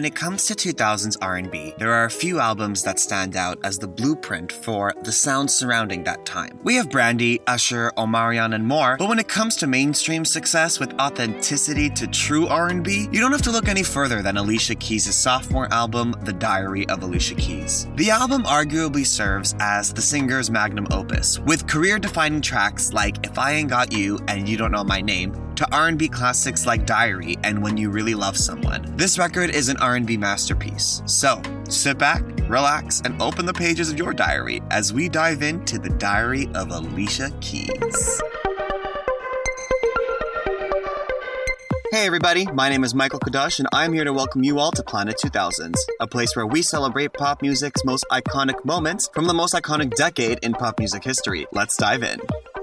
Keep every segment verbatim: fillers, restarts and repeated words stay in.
When it comes to two thousands R and B, there are a few albums that stand out as the blueprint for the sound surrounding that time. We have Brandy, Usher, Omarion, and more, but when it comes to mainstream success with authenticity to true R and B, you don't have to look any further than Alicia Keys' sophomore album, The Diary of Alicia Keys. The album arguably serves as the singer's magnum opus, with career-defining tracks like If I Ain't Got You and You Don't Know My Name, to R and B classics like Diary and When You Really Love Someone. This record is an R and B masterpiece. So, sit back, relax, and open the pages of your diary as we dive into the Diary of Alicia Keys. Hey everybody, my name is Michael Kadosh and I'm here to welcome you all to Planet two thousands, a place where we celebrate pop music's most iconic moments from the most iconic decade in pop music history. Let's dive in.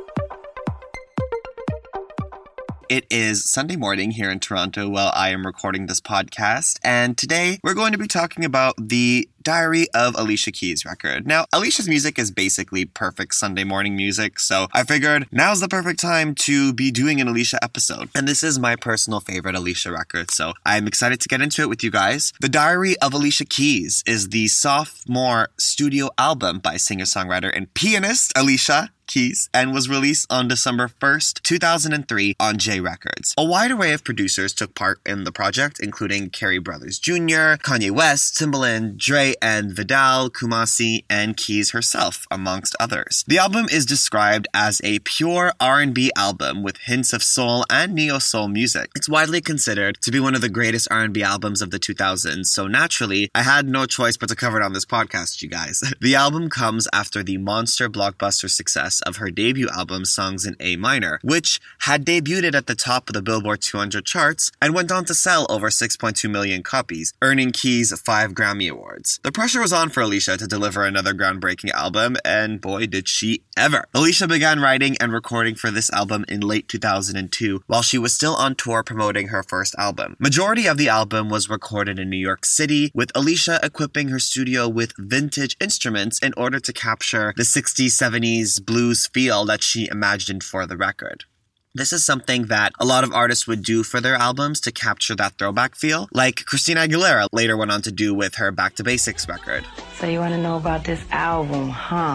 It is Sunday morning here in Toronto while I am recording this podcast, and today we're going to be talking about the Diary of Alicia Keys record. Now, Alicia's music is basically perfect Sunday morning music, so I figured now's the perfect time to be doing an Alicia episode. And this is my personal favorite Alicia record, so I'm excited to get into it with you guys. The Diary of Alicia Keys is the sophomore studio album by singer-songwriter and pianist Alicia Keys and was released on December first, two thousand three on J Records. A wide array of producers took part in the project, including Carey Brothers Junior, Kanye West, Timbaland, Dre, and Vidal, Kumasi, and Keys herself, amongst others. The album is described as a pure R and B album with hints of soul and neo-soul music. It's widely considered to be one of the greatest R and B albums of the two thousands, so naturally, I had no choice but to cover it on this podcast, you guys. The album comes after the monster blockbuster success of her debut album, Songs in A Minor, which had debuted at the top of the Billboard two hundred charts and went on to sell over six point two million copies, earning Keys five Grammy Awards. The pressure was on for Alicia to deliver another groundbreaking album, and boy did she ever. Alicia began writing and recording for this album in late two thousand two while she was still on tour promoting her first album. Majority of the album was recorded in New York City, with Alicia equipping her studio with vintage instruments in order to capture the sixties, seventies blues feel that she imagined for the record. This is something that a lot of artists would do for their albums to capture that throwback feel, like Christina Aguilera later went on to do with her Back to Basics record. So you want to know about this album, huh?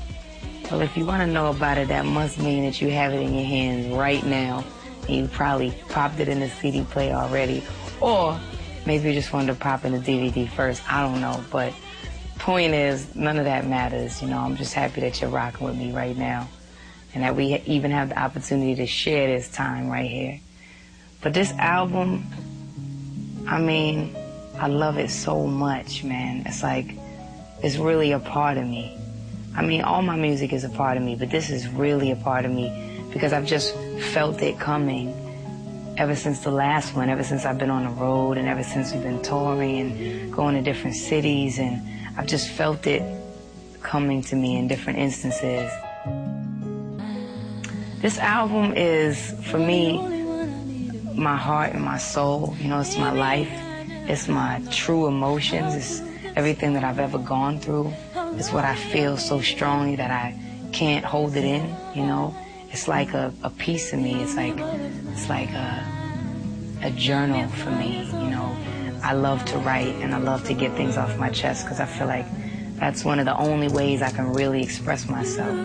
Well, if you want to know about it, that must mean that you have it in your hands right now. And you probably popped it in the C D player already. Or maybe you just wanted to pop in the D V D first. I don't know. But point is, none of that matters. You know, I'm just happy that you're rocking with me right now. And that we even have the opportunity to share this time right here. But this album, I mean, I love it so much, man. It's like, it's really a part of me. I mean, all my music is a part of me, but this is really a part of me because I've just felt it coming ever since the last one, ever since I've been on the road and ever since we've been touring and going to different cities, and I've just felt it coming to me in different instances. This album is, for me, my heart and my soul. You know, it's my life. It's my true emotions. It's everything that I've ever gone through. It's what I feel so strongly that I can't hold it in, you know. It's like a, a piece of me. It's like, it's like a, a journal for me, you know. I love to write and I love to get things off my chest because I feel like that's one of the only ways I can really express myself.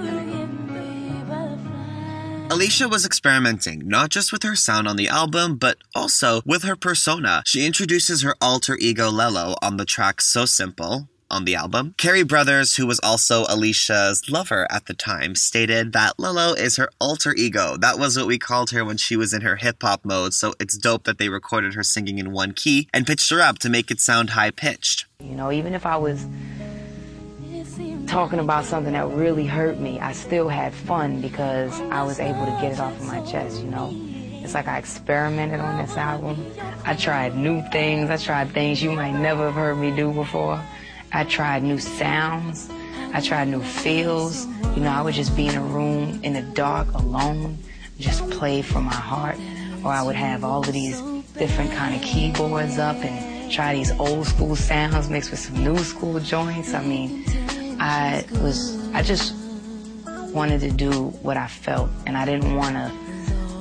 Alicia was experimenting not just with her sound on the album, but also with her persona. She introduces her alter ego Lelo on the track So Simple on the album. Carey Brothers, who was also Alicia's lover at the time, stated that Lelo is her alter ego. That was what we called her when she was in her hip-hop mode, so it's dope that they recorded her singing in one key and pitched her up to make it sound high-pitched. You know, even if I was talking about something that really hurt me, I still had fun because I was able to get it off of my chest, you know. It's like I experimented on this album. I tried new things. I tried things you might never have heard me do before. I tried new sounds. I tried new feels. You know, I would just be in a room in the dark alone, just play from my heart. Or I would have all of these different kind of keyboards up and try these old school sounds mixed with some new school joints. I mean, I was, I just wanted to do what I felt, and I didn't want to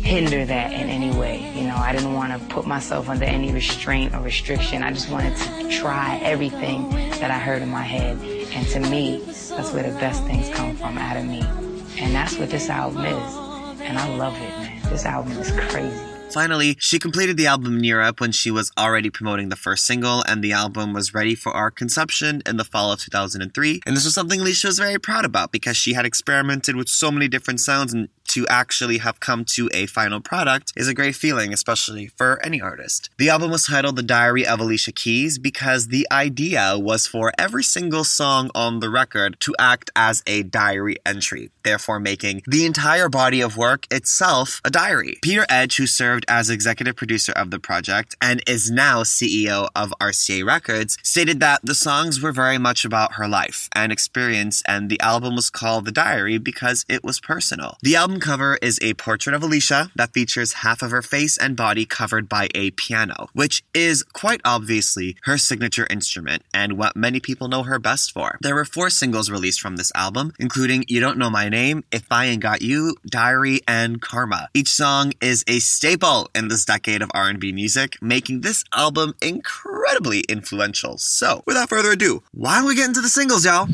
hinder that in any way. You know, I didn't want to put myself under any restraint or restriction. I just wanted to try everything that I heard in my head. And to me, that's where the best things come from, out of me. And that's what this album is. And I love it, man. This album is crazy. Finally, she completed the album in Europe when she was already promoting the first single, and the album was ready for our consumption in the fall of two thousand three. And this was something Alicia was very proud about because she had experimented with so many different sounds, and to actually have come to a final product is a great feeling, especially for any artist. The album was titled The Diary of Alicia Keys because the idea was for every single song on the record to act as a diary entry, therefore making the entire body of work itself a diary. Peter Edge, who served as executive producer of the project and is now C E O of R C A Records, stated that the songs were very much about her life and experience, and the album was called The Diary because it was personal. The album cover is a portrait of Alicia that features half of her face and body covered by a piano, which is quite obviously her signature instrument and what many people know her best for. There were four singles released from this album, including You Don't Know My Name, If I Ain't Got You, Diary, and Karma. Each song is a staple in this decade of R and B music, making this album incredibly influential. So, without further ado, why don't we get into the singles, y'all?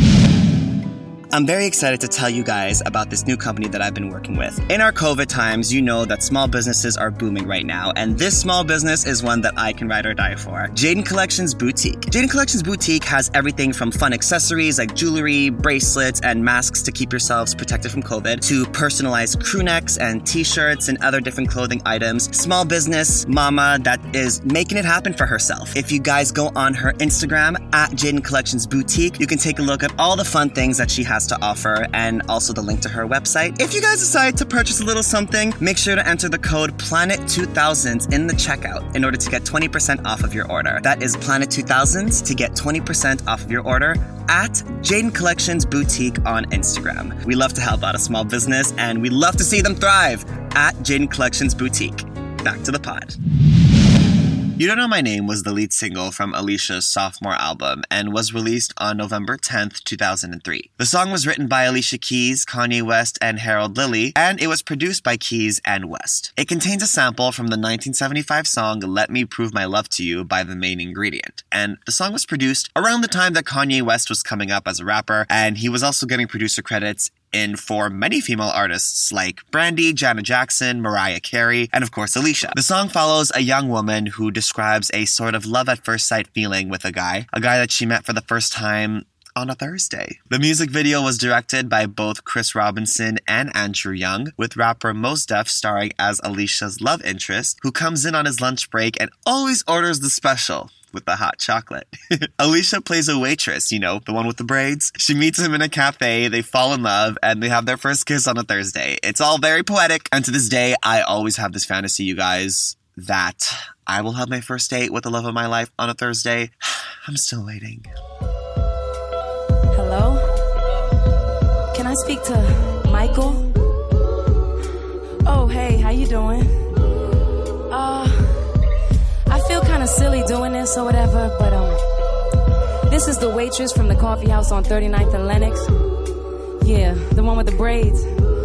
I'm very excited to tell you guys about this new company that I've been working with. In our COVID times, you know that small businesses are booming right now, and this small business is one that I can ride or die for. Jayden Collections Boutique. Jayden Collections Boutique has everything from fun accessories like jewelry, bracelets, and masks to keep yourselves protected from COVID, to personalized crew necks and t-shirts and other different clothing items. Small business mama that is making it happen for herself. If you guys go on her Instagram, at Jayden Collections Boutique, you can take a look at all the fun things that she has to offer, and also the link to her website. If you guys decide to purchase a little something, make sure to enter the code Planet two thousand in the checkout in order to get twenty percent off of your order. That is Planet two thousand to get twenty percent off of your order at Jayden Collections Boutique on Instagram. We love to help out a small business, and we love to see them thrive at Jayden Collections Boutique. Back to the pod. You Don't Know My Name was the lead single from Alicia's sophomore album and was released on November tenth, two thousand three. The song was written by Alicia Keys, Kanye West, and Harold Lilly, and it was produced by Keys and West. It contains a sample from the nineteen seventy-five song Let Me Prove My Love to You by The Main Ingredient, and the song was produced around the time that Kanye West was coming up as a rapper, and he was also getting producer credits in for many female artists like Brandy, Janet Jackson, Mariah Carey, and of course Alicia. The song follows a young woman who describes a sort of love at first sight feeling with a guy, a guy that she met for the first time on a Thursday. The music video was directed by both Chris Robinson and Andrew Young, with rapper Mos Def starring as Alicia's love interest, who comes in on his lunch break and always orders the special with the hot chocolate. Alicia plays a waitress, you know, the one with the braids. She meets him in a cafe, they fall in love, and they have their first kiss on a Thursday. It's all very poetic, and to this day, I always have this fantasy, you guys, that I will have my first date with the love of my life on a Thursday. I'm still waiting. Hello? Can I speak to Michael? Oh, hey, how you doing? Uh... I feel kind of silly doing this or whatever, but um, this is the waitress from the coffee house on thirty-ninth and Lenox. Yeah, the one with the braids.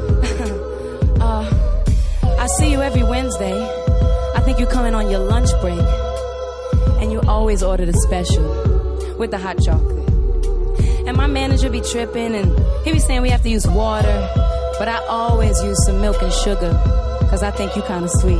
uh, I see you every Wednesday. I think you come in on your lunch break, and you always order the special with the hot chocolate. And my manager be tripping, and he be saying we have to use water, but I always use some milk and sugar, cause I think you kind of sweet.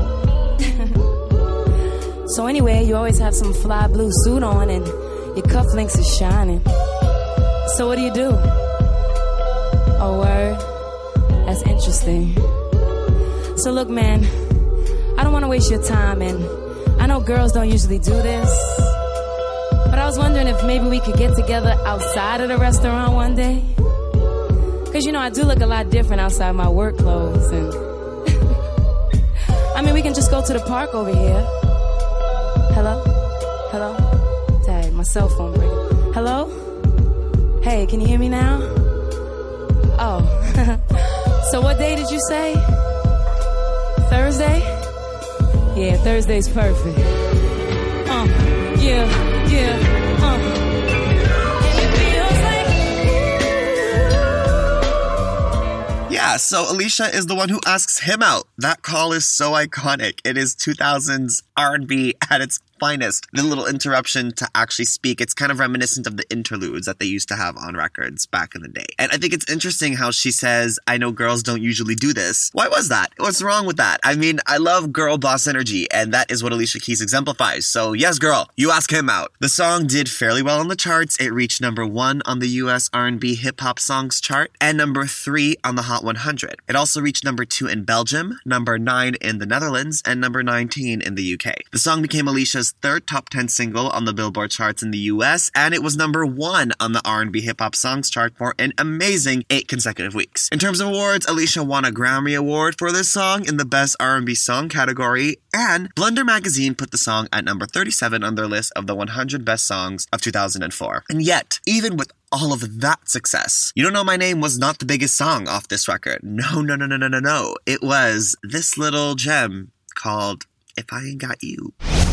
So anyway, you always have some fly blue suit on and your cufflinks are shining. So what do you do? Oh, word? That's interesting. So look, man, I don't want to waste your time, and I know girls don't usually do this, but I was wondering if maybe we could get together outside of the restaurant one day. Cause you know, I do look a lot different outside my work clothes, and I mean, we can just go to the park over here. Hello? Hello? Dang, my cell phone breaking. Hello? Hey, can you hear me now? Oh. So what day did you say? Thursday? Yeah, Thursday's perfect. Uh, yeah, yeah, uh. yeah, so Alicia is the one who asks him out. That call is so iconic. It is two thousands R and B at its finest. The little interruption to actually speak, it's kind of reminiscent of the interludes that they used to have on records back in the day. And I think it's interesting how she says, I know girls don't usually do this. Why was that? What's wrong with that? I mean, I love girl boss energy, and that is what Alicia Keys exemplifies. So yes, girl, you ask him out. The song did fairly well on the charts. It reached number one on the U S R and B hip hop songs chart and number three on the Hot one hundred. It also reached number two in Belgium, number nine in the Netherlands, and number nineteen in the U K. The song became Alicia's third top ten single on the Billboard charts in the U S, and it was number one on the R and B hip hop songs chart for an amazing eight consecutive weeks. In terms of awards, Alicia won a Grammy Award for this song in the Best R and B Song category, and Blender Magazine put the song at number thirty-seven on their list of the one hundred best songs of two thousand four. And yet, even with all of that success, You Don't Know My Name was not the biggest song off this record. No, no, no, no, no, no, no. It was this little gem called If I Ain't Got You.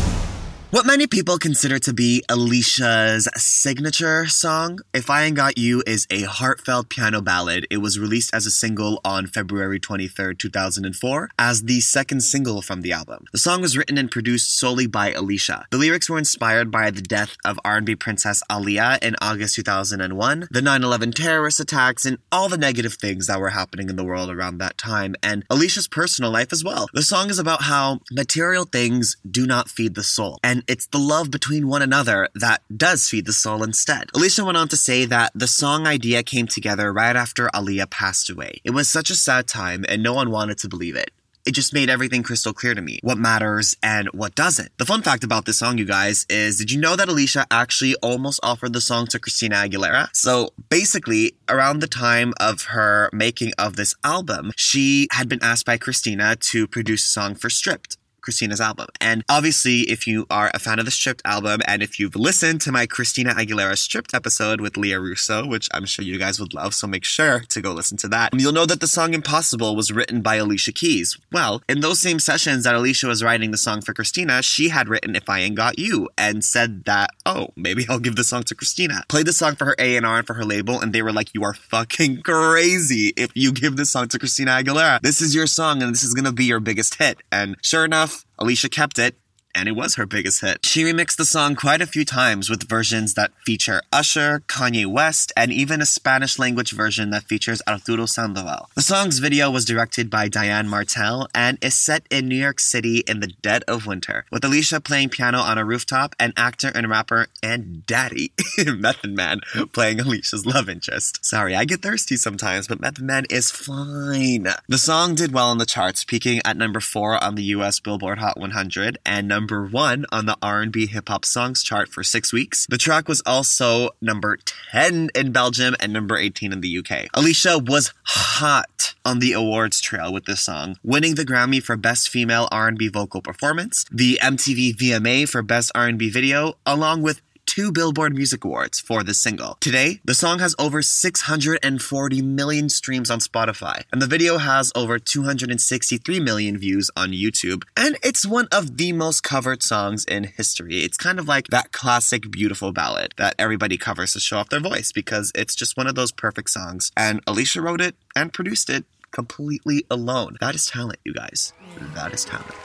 What many people consider to be Alicia's signature song, If I Ain't Got You, is a heartfelt piano ballad. It was released as a single on February twenty-third, two thousand four, as the second single from the album. The song was written and produced solely by Alicia. The lyrics were inspired by the death of R and B princess Aaliyah in August two thousand one, the nine eleven terrorist attacks, and all the negative things that were happening in the world around that time, and Alicia's personal life as well. The song is about how material things do not feed the soul, and it's the love between one another that does feed the soul instead. Alicia went on to say that the song idea came together right after Aaliyah passed away. It was such a sad time and no one wanted to believe it. It just made everything crystal clear to me, what matters and what doesn't. The fun fact about this song, you guys, is did you know that Alicia actually almost offered the song to Christina Aguilera? So basically, around the time of her making of this album, she had been asked by Christina to produce a song for Stripped, Christina's album. And obviously, if you are a fan of the Stripped album, and if you've listened to my Christina Aguilera Stripped episode with Leah Russo, which I'm sure you guys would love, so make sure to go listen to that, you'll know that the song Impossible was written by Alicia Keys. Well, in those same sessions that Alicia was writing the song for Christina, she had written If I Ain't Got You, and said that, oh, maybe I'll give the song to Christina. Played the song for her A and R and for her label, and they were like, you are fucking crazy if you give this song to Christina Aguilera. This is your song, and this is gonna be your biggest hit. And sure enough, Alicia kept it, and it was her biggest hit. She remixed the song quite a few times with versions that feature Usher, Kanye West, and even a Spanish-language version that features Arturo Sandoval. The song's video was directed by Diane Martel and is set in New York City in the dead of winter, with Alicia playing piano on a rooftop and actor and rapper and daddy, Method Man, playing Alicia's love interest. Sorry, I get thirsty sometimes, but Method Man is fine. The song did well on the charts, peaking at number four on the U S Billboard Hot one hundred and number number one on the R and B hip hop songs chart for six weeks. The track was also number ten in Belgium and number eighteen in the U K. Alicia was hot on the awards trail with this song, winning the Grammy for Best Female R and B Vocal Performance, the M T V V M A for Best R and B Video, along with two Billboard Music Awards for the single. Today, the song has over six hundred forty million streams on Spotify, and the video has over two hundred sixty-three million views on YouTube, and it's one of the most covered songs in history. It's kind of like that classic beautiful ballad that everybody covers to show off their voice, because it's just one of those perfect songs, and Alicia wrote it and produced it completely alone. That is talent, you guys. That is talent.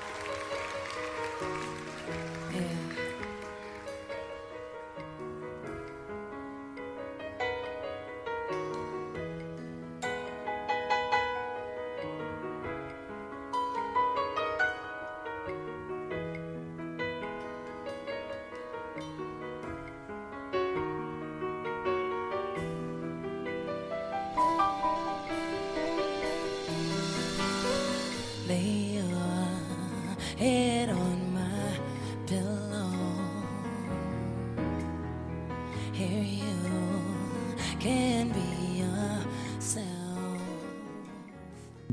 Lay your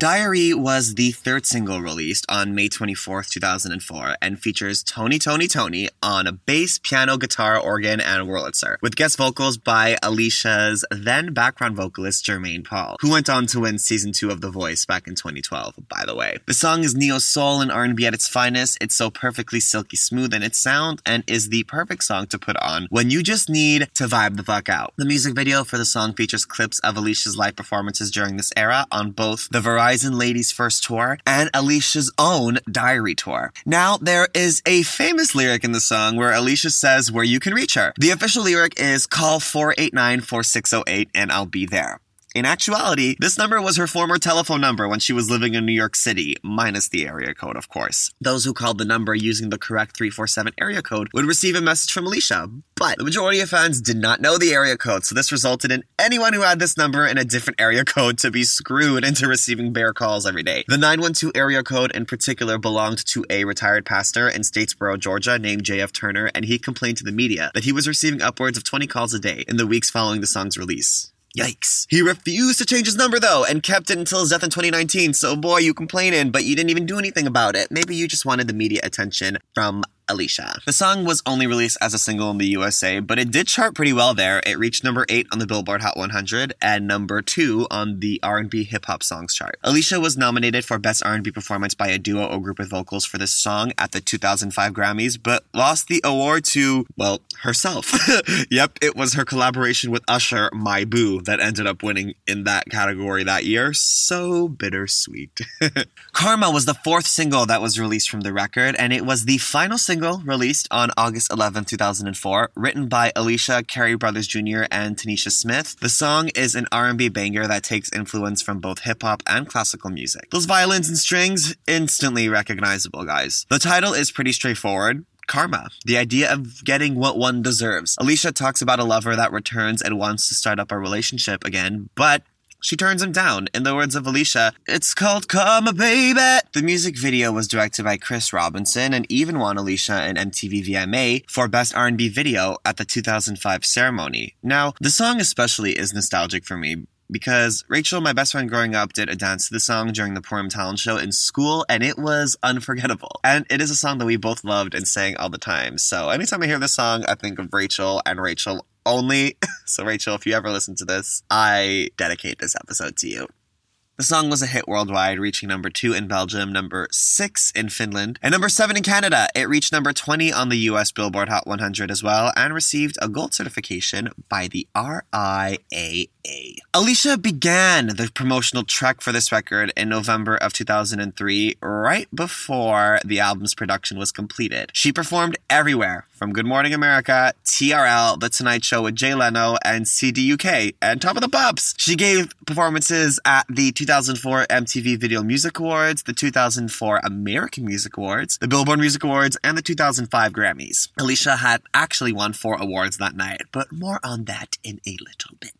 Diary was the third single released on May twenty-fourth, two thousand four, and features Tony Tony Tony on a bass, piano, guitar, organ, and Wurlitzer, with guest vocals by Alicia's then background vocalist Jermaine Paul, who went on to win season two of The Voice back in twenty twelve, by the way. The song is neo-soul and R and B at its finest. It's so perfectly silky smooth in its sound and is the perfect song to put on when you just need to vibe the fuck out. The music video for the song features clips of Alicia's live performances during this era on both the Verizon Ladies First Tour and Alicia's own Diary Tour. Now, there is a famous lyric in the song where Alicia says where you can reach her. The official lyric is call four eight nine, four six zero eight and I'll be there. In actuality, this number was her former telephone number when she was living in New York City, minus the area code, of course. Those who called the number using the correct three four seven area code would receive a message from Alicia, but the majority of fans did not know the area code, so this resulted in anyone who had this number in a different area code to be screwed into receiving bear calls every day. The nine one two area code in particular belonged to a retired pastor in Statesboro, Georgia, named J F Turner, and he complained to the media that he was receiving upwards of twenty calls a day in the weeks following the song's release. Yikes. He refused to change his number, though, and kept it until his death in twenty nineteen, so boy, you complaining, but you didn't even do anything about it. Maybe you just wanted the media attention from Alicia. The song was only released as a single in the U S A, but it did chart pretty well there. It reached number eight on the Billboard Hot one hundred and number two on the R and B Hip Hop Songs chart. Alicia was nominated for Best R and B Performance by a Duo or Group with Vocals for this song at the two thousand five Grammys, but lost the award to, well, herself. Yep, it was her collaboration with Usher, My Boo, that ended up winning in that category that year. So bittersweet. Karma was the fourth single that was released from the record, and it was the final single released on August eleventh, two thousand four, written by Alicia, Carey Brothers Junior, and Tanisha Smith. The song is an R and B banger that takes influence from both hip-hop and classical music. Those violins and strings, instantly recognizable, guys. The title is pretty straightforward. Karma, the idea of getting what one deserves. Alicia talks about a lover that returns and wants to start up a relationship again, but she turns him down. In the words of Alicia, it's called Karma, baby. The music video was directed by Chris Robinson and even won Alicia an M T V V M A for Best R and B Video at the two thousand five ceremony. Now, the song especially is nostalgic for me because Rachel, my best friend growing up, did a dance to the song during the Purim Talent Show in school, and it was unforgettable. And it is a song that we both loved and sang all the time. So anytime I hear this song, I think of Rachel and Rachel only. So Rachel, if you ever listen to this, I dedicate this episode to you. The song was a hit worldwide, reaching number two in Belgium, number six in Finland, and number seven in Canada. It reached number twenty on the U S Billboard Hot one hundred as well, and received a gold certification by the R I A A. Alicia began the promotional trek for this record in November of two thousand three, right before the album's production was completed. She performed everywhere, from Good Morning America, T R L, The Tonight Show with Jay Leno, and C D U K, and Top of the Pops. She gave performances at the two thousand four M T V Video Music Awards, the two thousand four American Music Awards, the Billboard Music Awards, and the two thousand five Grammys. Alicia had actually won four awards that night, but more on that in a little bit.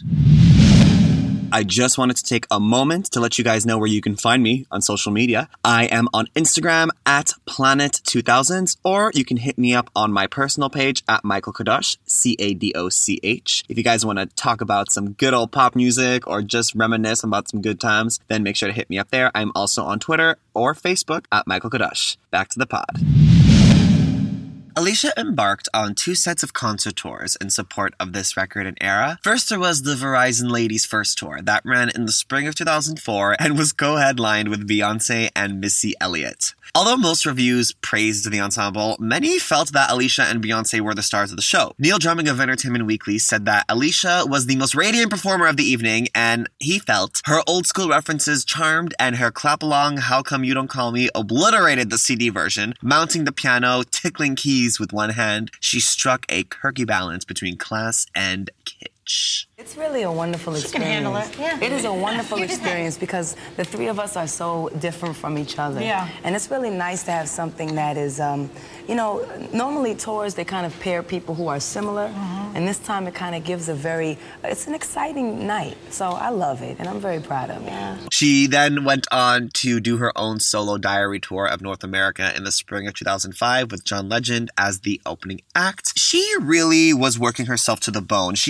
I just wanted to take a moment to let you guys know where you can find me on social media. I am on Instagram at Planet two thousand, or you can hit me up on my personal page at Michael Kadosh, C A D O C H. If you guys want to talk about some good old pop music or just reminisce about some good times, then make sure to hit me up there. I'm also on Twitter or Facebook at Michael Kadosh. Back to the pod. Alicia embarked on two sets of concert tours in support of this record and era. First, there was the Verizon Ladies First Tour that ran in the spring of two thousand four and was co-headlined with Beyonce and Missy Elliott. Although most reviews praised the ensemble, many felt that Alicia and Beyonce were the stars of the show. Neil Drumming of Entertainment Weekly said that Alicia was the most radiant performer of the evening, and he felt her old school references charmed and her clap-along How Come You Don't Call Me obliterated the C D version. Mounting the piano, tickling keys with one hand, she struck a quirky balance between class and kitsch. It's really a wonderful She experience. can handle it, yeah. It is a wonderful experience because the three of us are so different from each other. Yeah. And it's really nice to have something that is, um, you know, normally tours, they kind of pair people who are similar. Mm-hmm. And this time it kind of gives a very, it's an exciting night. So I love it, and I'm very proud of it. Yeah. She then went on to do her own solo diary tour of North America in the spring of two thousand five with John Legend as the opening act. She really was working herself to the bone. She was doing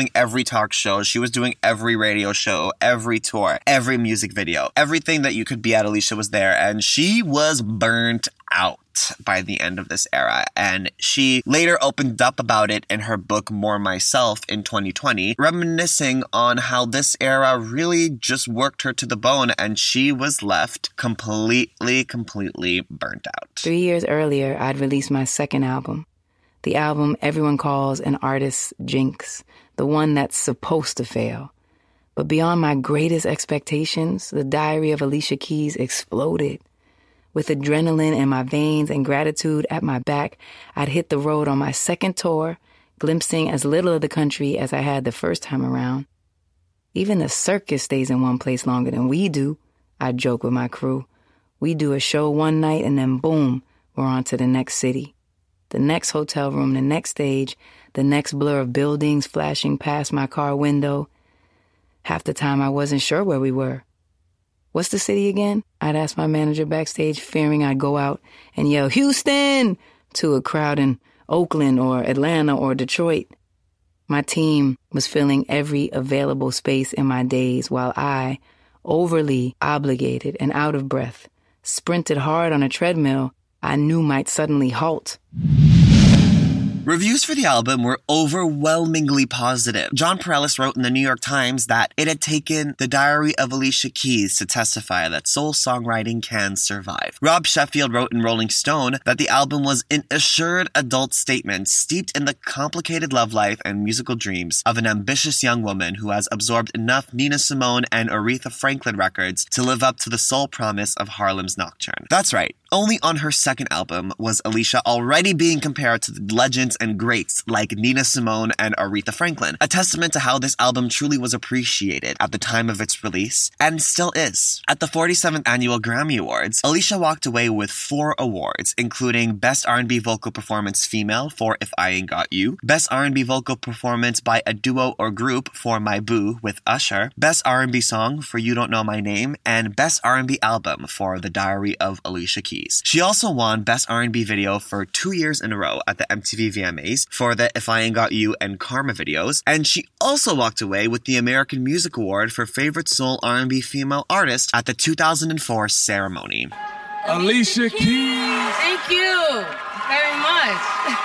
doing every talk show. She was doing every radio show, every tour, every music video. Everything that you could be at, Alicia was there. And she was burnt out by the end of this era. And she later opened up about it in her book, More Myself, in twenty twenty, reminiscing on how this era really just worked her to the bone and she was left completely, completely burnt out. Three years earlier, I'd released my second album. The album everyone calls an artist's jinx, the one that's supposed to fail. But beyond my greatest expectations, The Diary of Alicia Keys exploded. With adrenaline in my veins and gratitude at my back, I'd hit the road on my second tour, glimpsing as little of the country as I had the first time around. Even the circus stays in one place longer than we do, I joke with my crew. We do a show one night and then boom, we're on to the next city. The next hotel room, the next stage, the next blur of buildings flashing past my car window. Half the time I wasn't sure where we were. What's the city again? I'd ask my manager backstage, fearing I'd go out and yell, Houston, to a crowd in Oakland or Atlanta or Detroit. My team was filling every available space in my days while I, overly obligated and out of breath, sprinted hard on a treadmill I knew might suddenly halt. Reviews for the album were overwhelmingly positive. John Perellis wrote in the New York Times that it had taken The Diary of Alicia Keys to testify that soul songwriting can survive. Rob Sheffield wrote in Rolling Stone that the album was an assured adult statement steeped in the complicated love life and musical dreams of an ambitious young woman who has absorbed enough Nina Simone and Aretha Franklin records to live up to the soul promise of Harlem's Nocturne. That's right. Only on her second album was Alicia already being compared to the legends and greats like Nina Simone and Aretha Franklin, a testament to how this album truly was appreciated at the time of its release, and still is. At the forty-seventh Annual Grammy Awards, Alicia walked away with four awards, including Best R and B Vocal Performance Female for If I Ain't Got You, Best R and B Vocal Performance by a Duo or Group for My Boo with Usher, Best R and B Song for You Don't Know My Name, and Best R and B Album for The Diary of Alicia Keys. She also won Best R and B Video for two years in a row at the M T V V M As for the If I Ain't Got You and Karma videos, and she also walked away with the American Music Award for Favorite Soul R and B Female Artist at the two thousand four ceremony. Alicia Keys! Thank you very much.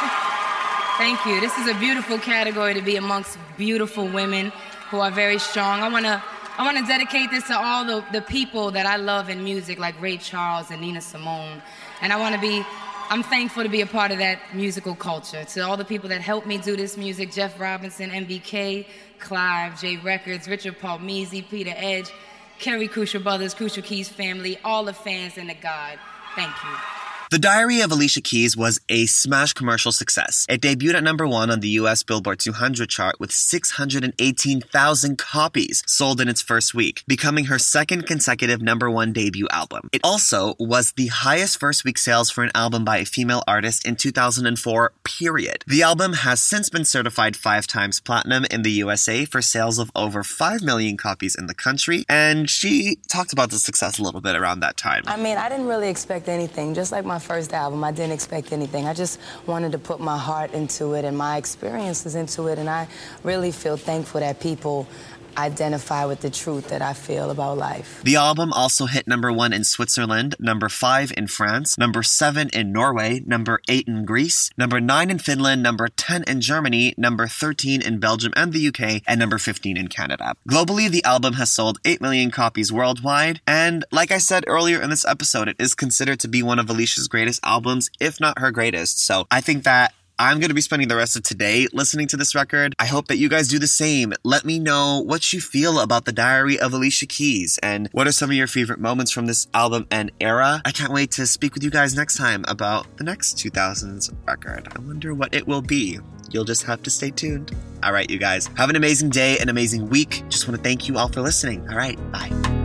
Thank you. This is a beautiful category to be amongst beautiful women who are very strong. I want to I want to dedicate this to all the, the people that I love in music, like Ray Charles and Nina Simone. And I want to be, I'm thankful to be a part of that musical culture. To all the people that helped me do this music, Jeff Robinson, M B K, Clive, J Records, Richard Palmese, Peter Edge, Kerry Crucial Brothers, Crucial Keys family, all the fans and the God. Thank you. The Diary of Alicia Keys was a smash commercial success. It debuted at number one on the U S Billboard two hundred chart with six hundred eighteen thousand copies sold in its first week, becoming her second consecutive number one debut album. It also was the highest first week sales for an album by a female artist in two thousand four, period. The album has since been certified five times platinum in the U S A for sales of over five million copies in the country, and she talked about the success a little bit around that time. I mean, I didn't really expect anything. Just like my first album, I didn't expect anything. I just wanted to put my heart into it and my experiences into it, and I really feel thankful that people identify with the truth that I feel about life. The album also hit number one in Switzerland, number five in France, number seven in Norway, number eight in Greece, number nine in Finland, number ten in Germany, number thirteen in Belgium and the U K, and number fifteen in Canada. Globally, the album has sold eight million copies worldwide, and like I said earlier in this episode, it is considered to be one of Alicia's greatest albums, if not her greatest. So I think that I'm going to be spending the rest of today listening to this record. I hope that you guys do the same. Let me know what you feel about The Diary of Alicia Keys and what are some of your favorite moments from this album and era. I can't wait to speak with you guys next time about the next two thousands record. I wonder what it will be. You'll just have to stay tuned. All right, you guys, have an amazing day, an amazing week. Just want to thank you all for listening. All right, bye.